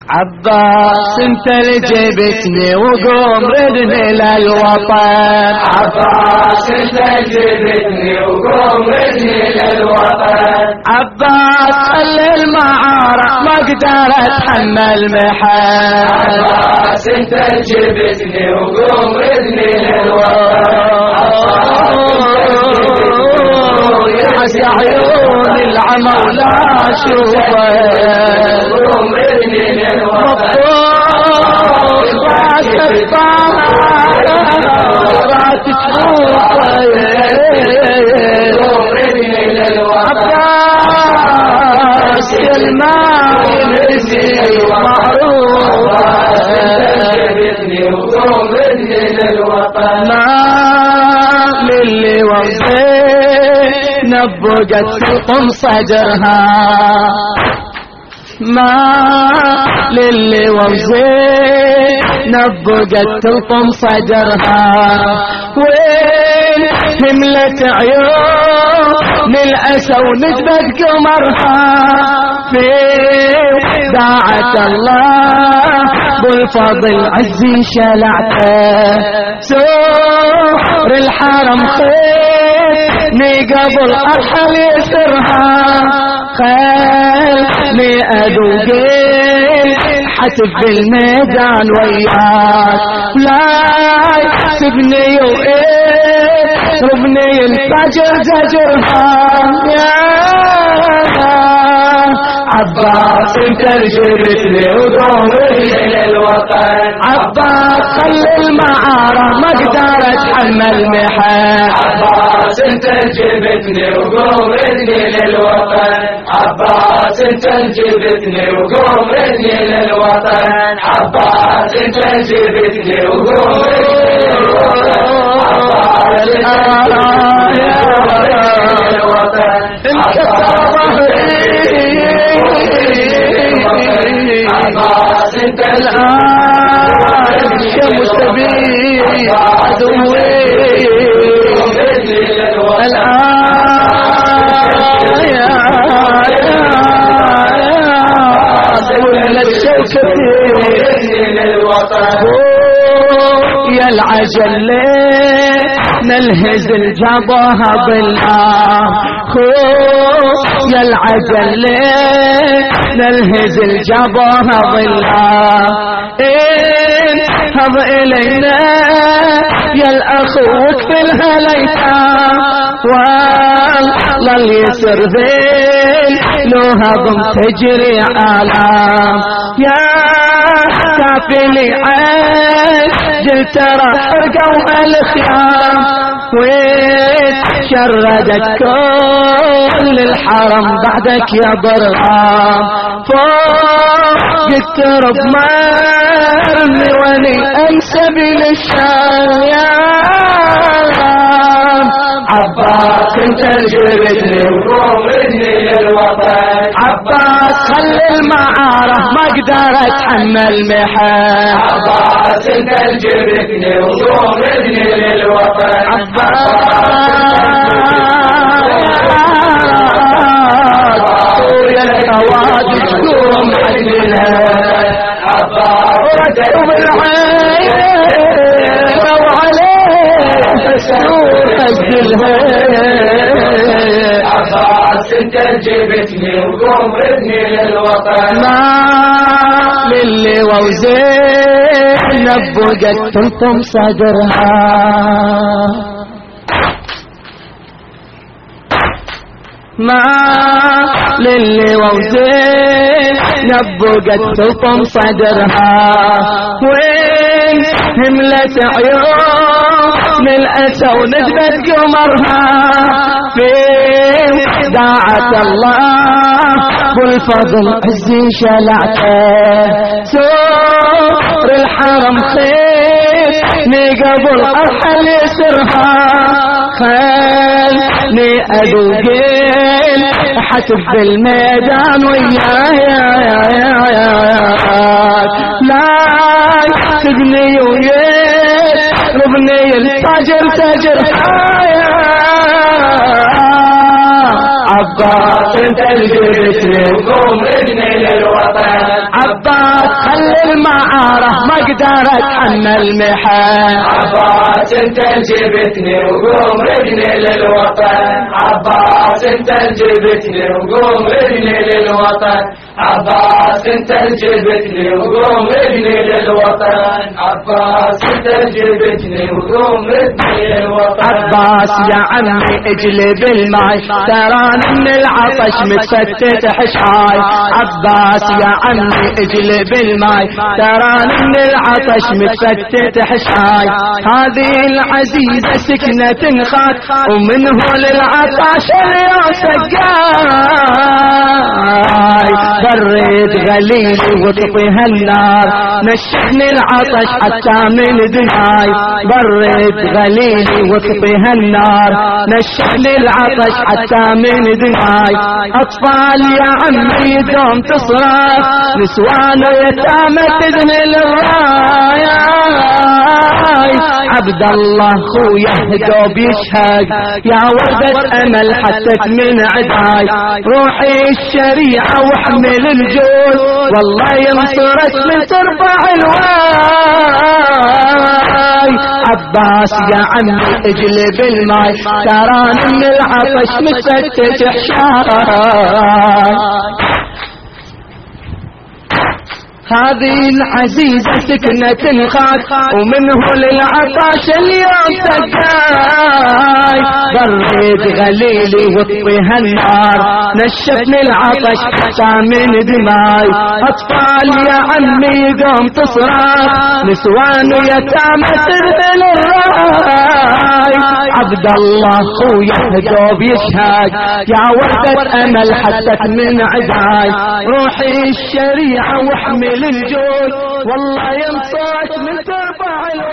عباس انت اللي جبتني وقوم ردني للوطن. عباس انت اللي جبتني وقوم ردني للوطن. عباس خلي المعارك ما اقدر اتحمل محن. عباس انت اللي جبتني وقوم ردني للوطن. يحس عيون العمى ولا اشوفه. وقوم ردني للوطن. راس الطاهر راس تشوفه. وقوم ردني للوطن. عباس الماء ينزل معروف. وقوم ردني للوطن. ما للي وصيت نبقت تلقم صدرها. ما للي وصيت نبقت تلقم صدرها. وين هملت عيون الأسى ونجبت قمرها. في داعة الله بالفضل عزي شلعته. سور الحرم خيرني قبل أرحل يسرها. خلني أذوقين حتف بالميدان وياك. لا تبني وإيه ربني الفجر زجرها. يا عباس انت جبتني وقوم ردني للوطن. عباس خلي المعارة ما اقدر اتحمل محن. عباس انت جبتني وقوم ردني للوطن. عباس انت جبتني وقوم ردني للوطن. عباس انت جبتني وقوم ردني للوطن. عباس انت الآن يا مستبيح عدوي. الآن يا كل الشوكة يا العجل نلهز الجبهة بالله. يا العجل نلهز الجبهة بالله. انهض إلينا يا الأخوك في الهليتام. والله اليسر ذيل لو هضم تجري آلام. يا كافلي عجل ترى حرقوا الخيام. ويتشردت كل الحرم بعدك يا ضرغام. فوق الترب مرمي ولي أنسبي للشام. يا عباس انت جبتني وقوم ردني للوطن. عباس خلي المعارة ما اقدر اتحمل محن. عباس انت جبتني وقوم ردني للوطن. عباس يا الحوادث قوم حدنا. عباس ركب العين وعليه سور أجلها. عباس انت جبتني وقوم ردني للوطن. ما للي ووزين نبقت تلطم صدرها. ما للي ووزين نبقت تلطم صدرها. وين هملت عيون الأسى ونجبت قمرها. في داعة الله بالفضل عزي شلعته. سور الحرم خيرني قبل أرحل يسرها. خلني أذوقين حتف بالميدان وياك. لا تبني ويربني الفجر تجر. عباس انت اللي جبتني وقوم ردني للوطن. عباس خلي المعارة ما اقدر اتحمل محن. عباس انت اللي جبتني وقوم ردني للوطن. عباس انت اللي جبتني وقوم ردني للوطن. عباس انت اللي جبتني وقوم ردني للوطن. عباس انت اللي جبتني وقوم ردني للوطن. عباس يا عمي اجلب الماي تراني من العطش متفتت حشاي. عباس يا عمي اجلب الماي تراني من العطش متفتت حشاي. هذه العزيزة سكنة خات ومنه للعطش اليوم سقاي. بريد غليلي وطفيها النار نشفني العطش حتى من دناي. بريد غليلي وطفيها النار نشفني العطش حتى من دناي. اطفال يا عمي دوم تصرخ نسوان ويتامى تدني للراية. عبد الله خويا دوب يشهق يا وردة امل حتت من عداي. روحي الشريعة واحمل الجود والله ينصرك من ترفع الواي. عباس يا عمي اجلب الماي تراني من العطش متفتت حشاي. هذه العزيزة سكنة خات ومنه للعطش اليوم سقاي. بريد غليلي وطفيها النار نشفني العطش حتى من دماي. اطفال يا عمي قوم تصرخ نسوان ويتامى ترذل الراي. عبد الله خويا دوب يشهق يا وردة امل حتت من عداي. روحي الشريعة واحمل الجود والله ينصرك من ترفع